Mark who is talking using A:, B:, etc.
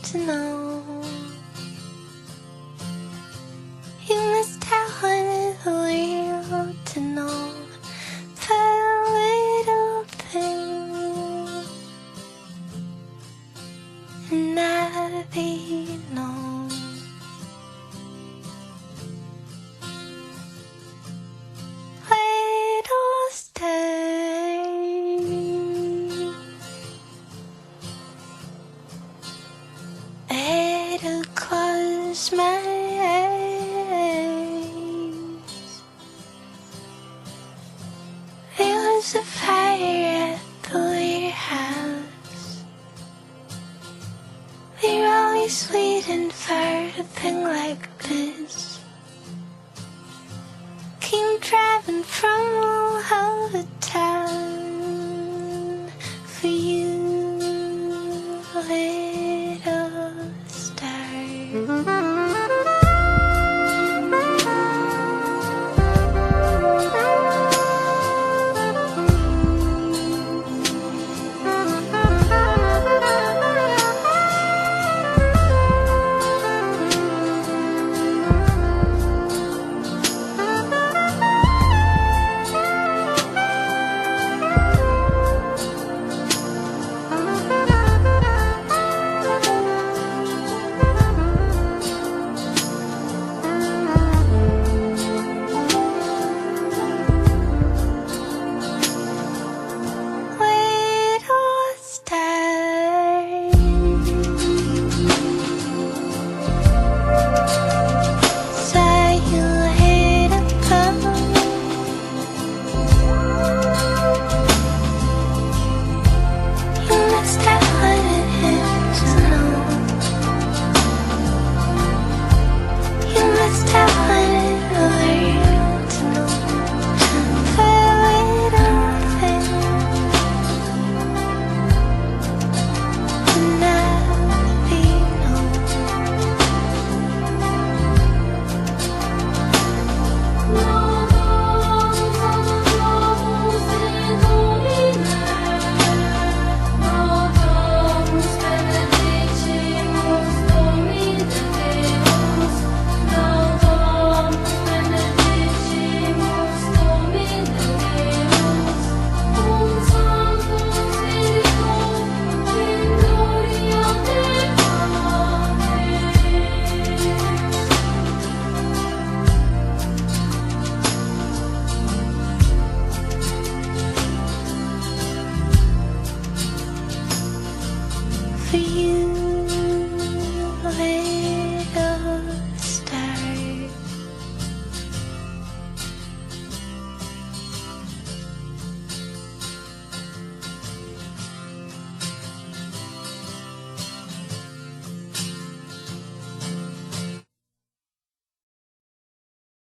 A: to know. You missed out on it real to know the little things and never be known. Little stay, it'll close my eyes. There was a fire at the warehouse. We're always waiting for a thing like this. Came driving from all over town for you.